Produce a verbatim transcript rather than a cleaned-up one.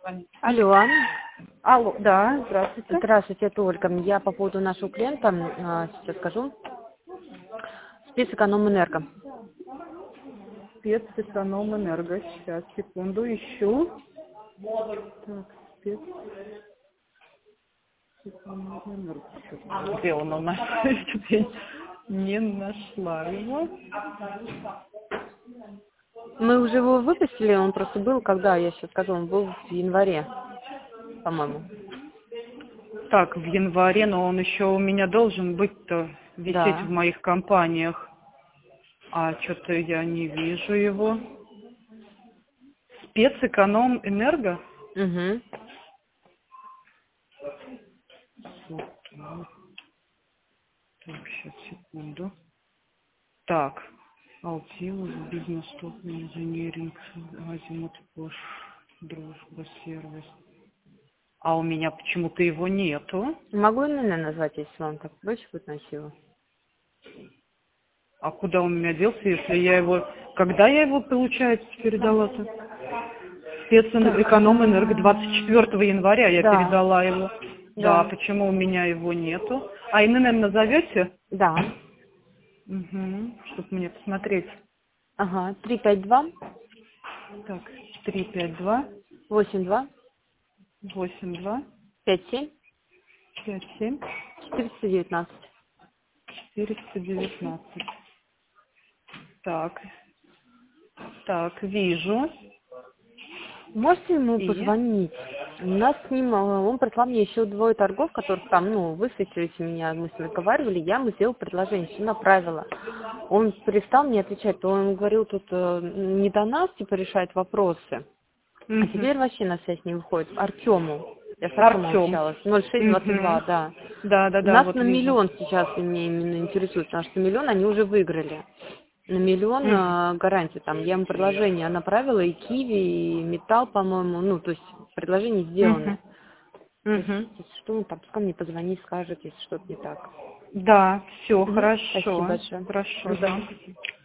Алло. Алло, да, здравствуйте. Здравствуйте, это Ольга. Я по поводу нашего клиента а, сейчас скажу. Список Экономэнерго. Спецэкономэнерго. Сейчас, секунду, ищу. Так, спецэкономэнерго. Где он у нас? Я не нашла его. Мы уже его выпустили, он просто был, когда, я сейчас скажу, он был в январе, по-моему. Так, в январе, но он еще у меня должен быть-то висеть Да. в моих компаниях. А что-то я не вижу его. Спецэкономэнерго? Угу. Так, сейчас, секунду. Так, Алтилус, бизнес топ, инженеринг, Азимут, Пош, дружба, сервис. А у меня почему-то его нету. Могу именно назвать, если вам так проще будет найти его? А куда он у меня делся, если я его... Когда я его, получается, передала-то? Спецэкономэнерго двадцать четвёртого января я Да. передала его. Да. Да, почему у меня его нету? А ИНН назовете? Да. Угу, чтобы мне посмотреть. Ага. три пять два Так, три пять два восемь два восемь два пять семь пять семь четыреста девятнадцать. четыреста девятнадцать. Так, так, вижу. Можете ему И? позвонить? У нас с ним, э, он прислал мне еще двое торгов, которых там, ну, высветились у меня, мы с ним разговаривали, я ему сделал предложение, все направила. Он перестал мне отвечать, то он говорил, тут э, не до нас, типа, решать вопросы, а Угу. теперь вообще на связь не выходит. Артему. Я с Артемом Артем. общалась. ноль шесть двадцать два, Угу. да. Да, да, да, Нас вот на вижу. миллион сейчас меня именно интересует, потому что миллион они уже выиграли. На миллион Угу. э, гарантии. Там я ему предложение направила, и Киви, и Металл, по-моему, ну, то есть предложения Угу. сделаны. То есть, Угу. если что, он там пускай мне позвонит, скажет, если что-то не так. Да, все, Мгм. Спасибо хорошо. большое. Хорошо, Мгм. да.